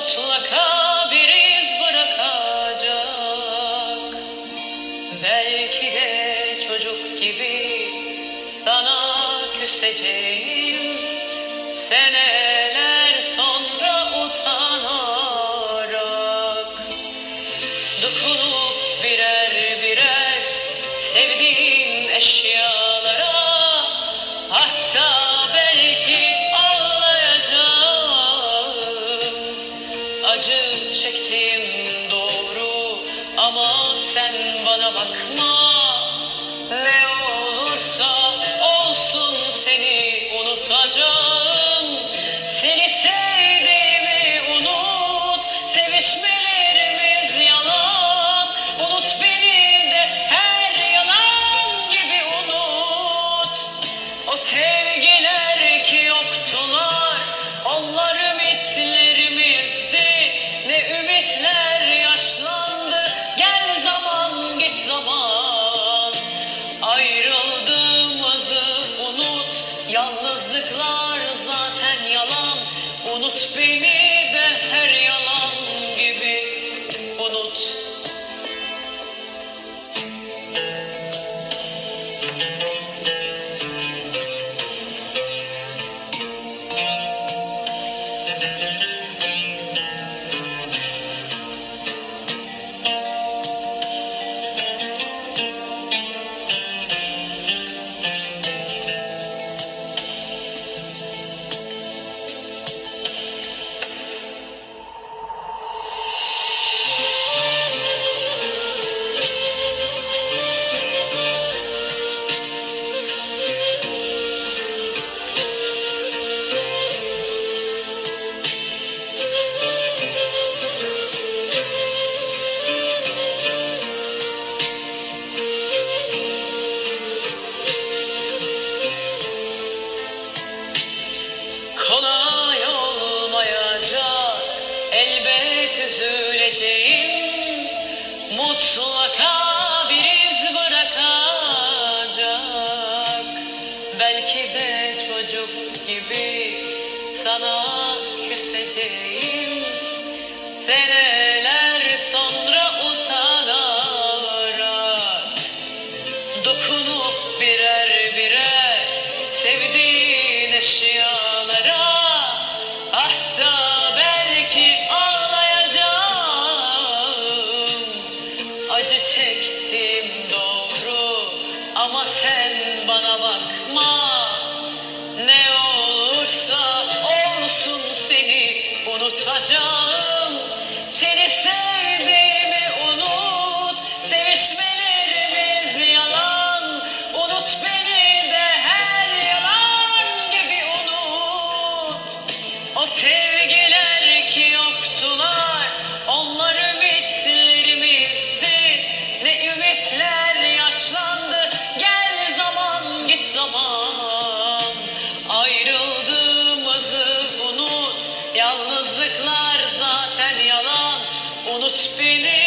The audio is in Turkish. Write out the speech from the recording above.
mutlaka bir iz bırakacak. Belki de çocuk gibi sana küseceğim, seneler sonra utanarak. Dokunup birer birer sevdiğim eşyalara, hatta belki ağlayacağım. Acı çektiğim doğru ama sen bana bakma. Ne olursa olsun seni unutacağım. Seni sevdiğimi unut, sevişmelerimiz yalan. Unut beni de her yalan gibi unut. O sevgiler ki yoktular, onlar ümitlerimizdi. Ne ümitler yaşlandı, gel zaman git zaman. Ayrıldığımızı unut, yalnızlıklar zaten yalan. Unut beni de her yalan gibi unut. Kolay olmayacak, elbet üzüleceğim. Mutlaka bir iz bırakacak. Belki de çocuk gibi sana küseceğim, seneler sonra utanarak. Dokunup birer birer sevdiğin eşyalara, hatta belki ağlayacağım. Acı çektim doğru ama sen bana bakma. Ne olursa olsun seni unutacağım. Seni sevdiğimi unut, sevişmelerimiz yalan. Unut beni de her yalan gibi unut. O sevgiler ki yoktular, onlar ümitlerimizdi. Ne ümitler yaşlandı, gel zaman git zaman. Ayrıldığımızı unut, yalnızlıklar zaten yalan. Unut beni